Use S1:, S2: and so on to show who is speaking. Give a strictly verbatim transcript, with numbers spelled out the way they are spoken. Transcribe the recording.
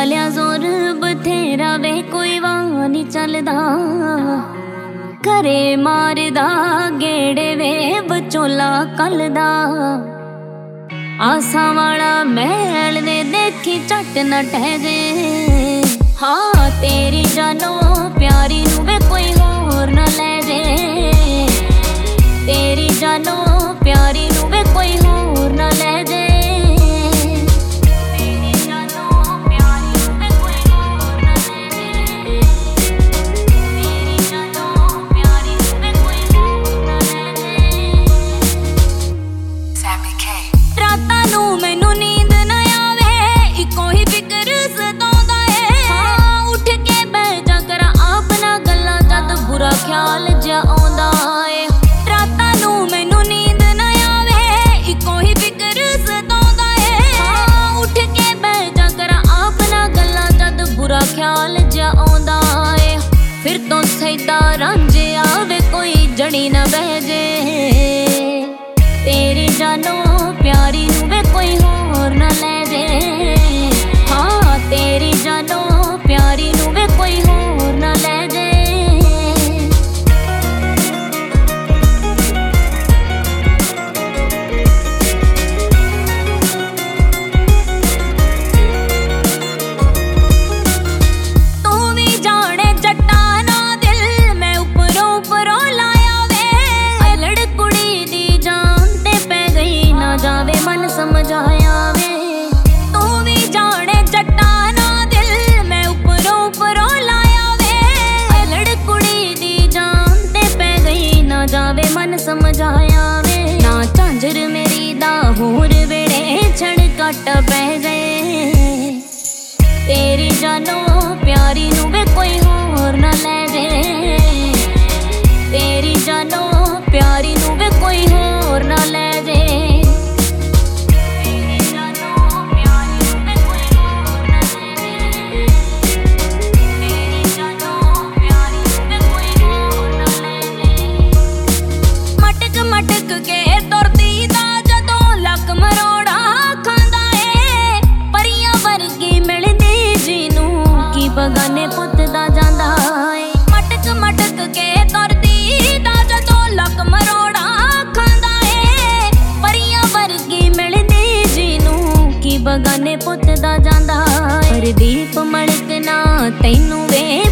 S1: लिया जोर बथेरा वे कोई वाह नहीं चलदा, घरे मारदा गेड़े वे बचोला कलदा। आसा वाला महल ने देखी झट न ठहरे, हाँ तेरी जानो प्यारी नू वे कोई होर न ले जे। तेरी जानो प्यारी नू वे कोई होर न ले जे। ख्याल जा आउंदा ए रातां नूं मैनू नींद ना आवे, इको ही फिक्र सताउंदा ए। हाँ उठ के बैठ जा करा अपना गल्लां जद बुरा ख्याल जा आउंदा ए। फिर तो सैदा रांझे आवे कोई जड़ी ना बह जे। तेरी जानो प्यारी नूं वे कोई होर ना ले जे। हाँ तेरी जानो प्यारी नूं वे कोई होर ना ले जे। मन समझाया वे तू भी जाने जट्टा ना दिल, मैं उपरों उपरों लाया वे। लड़कुड़ी दी जान ते पै गई ना जावे मन समझाया वे। ना झांझर मेरी दा होर वेड़े छड़ कट पै गए। तेरी जानो प्यारी नू वे कोई होर ना ले जे। तेरी जानो प्यारी नू वे कोई होर ना ले जे। बगाने पुत दा जांदा है मटक मटक के तुरदी दा जदों लक मरोड़ा खांदा है। परियां वर्गी मिलदी जीनू की बगाने पुत दा जांदा है। प्रदीप मलक ना तैनू वे